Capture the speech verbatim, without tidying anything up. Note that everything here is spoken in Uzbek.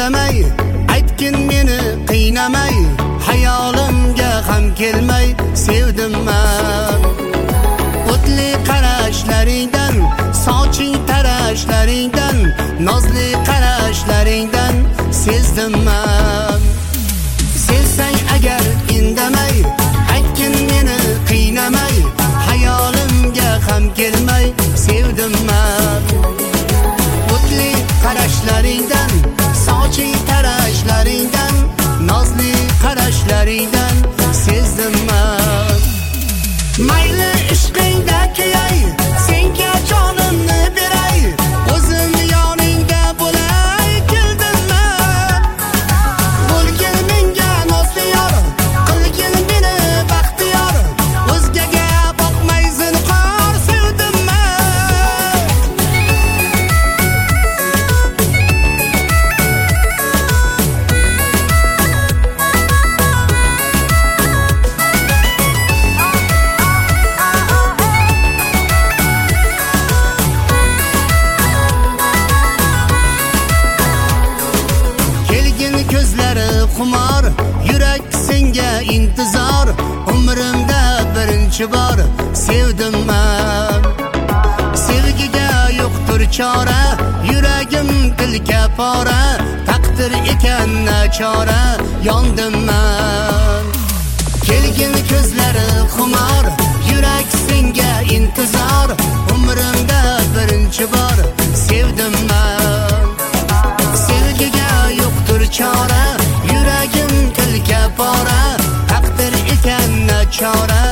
indamay, aytgin meni qiynamay, hayolimga ham kelmay sevdim men. O'tli qarashlaringdan, soching tarashlaringdan, nozli qarashlaringdan sezdim men. Sevsang agar indamay, aytgin meni qiynamay, hayolimga ham kelmay sevdim men. O'tli qarashlaringdan, soching tarashlaringdan, nozli qarashlaringdan sezdim men. Mayli ishqingda kuyay, senga jonimni beray, o'zim yoningda bo'lay keldim men. Bo'lgin menga nozli yor, qilgin meni baxtiyor, o'zgaga boqmay zinhor sevdim men. Ko'zlari xumor, yurak senga intizor, umrimda birinchi bor sevdim men. Sevgiga yo'qdir chora, yuragim tilka pora, taqdir ekan nachora, yondim men. Kelgin ko'zlari xumor, yurak senga intizor, umrimda birinchi bor sevdim men. Sevgiga yo'qdir chora, yuragim tilka pora, taqdir ekan nachora,